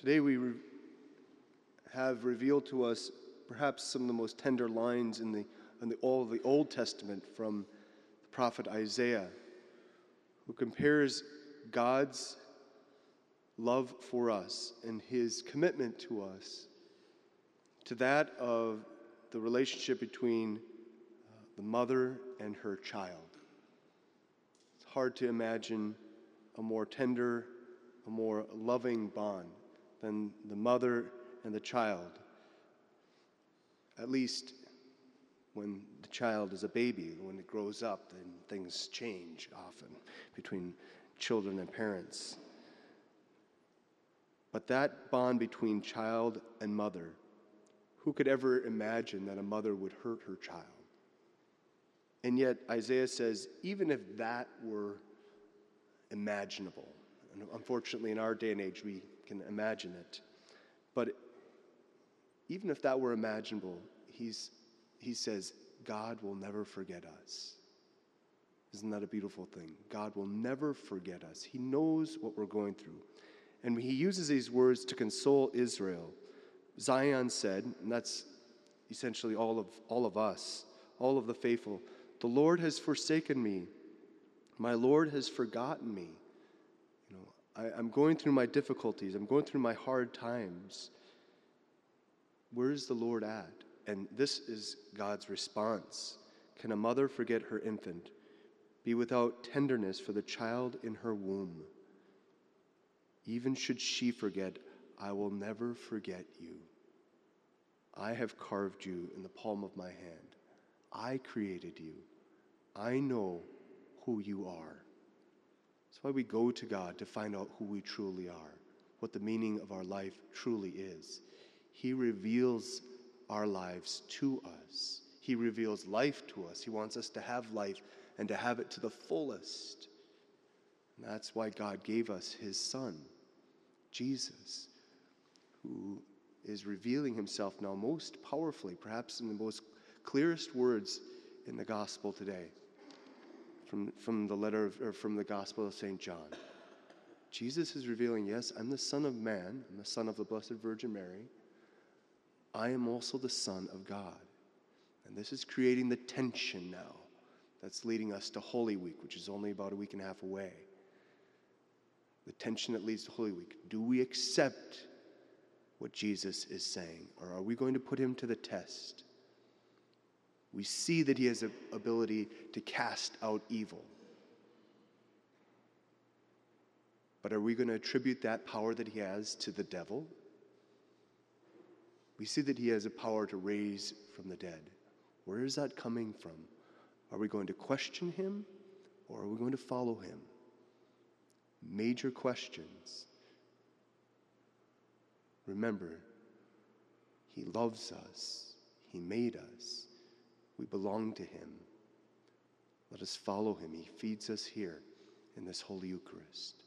Today we have revealed to us perhaps some of the most tender lines in all of the Old Testament from the prophet Isaiah, who compares God's love for us and his commitment to us to that of the relationship between the mother and her child. It's hard to imagine a more tender, a more loving bond than the mother and the child, at least when the child is a baby. When it grows up, then things change often between children and parents. But that bond between child and mother, who could ever imagine that a mother would hurt her child? And yet Isaiah says, even if that were imaginable, and unfortunately in our day and age we can imagine it, but even if that were imaginable, he says, God will never forget us. Isn't that a beautiful thing? God will never forget us. He knows what we're going through. And he uses these words to console Israel. Zion said, and that's essentially all of us, all of the faithful, the Lord has forsaken me. My Lord has forgotten me. I'm going through my difficulties. I'm going through my hard times. Where is the Lord at? And this is God's response. Can a mother forget her infant, be without tenderness for the child in her womb? Even should she forget, I will never forget you. I have carved you in the palm of my hand. I created you. I know who you are. That's why we go to God, to find out who we truly are, what the meaning of our life truly is. He reveals our lives to us. He reveals life to us. He wants us to have life and to have it to the fullest. And that's why God gave us his Son, Jesus, who is revealing himself now most powerfully, perhaps in the most clearest words in the gospel today, from the Gospel of St. John. Jesus is revealing, yes, I'm the Son of Man. I'm the Son of the Blessed Virgin Mary. I am also the Son of God. And this is creating the tension now that's leading us to Holy Week, which is only about a week and a half away. The tension that leads to Holy Week. Do we accept what Jesus is saying, or are we going to put him to the test? We see that he has the ability to cast out evil. But are we going to attribute that power that he has to the devil? We see that he has a power to raise from the dead. Where is that coming from? Are we going to question him, or are we going to follow him? Major questions. Remember, he loves us. He made us. We belong to him. Let us follow him. He feeds us here in this Holy Eucharist.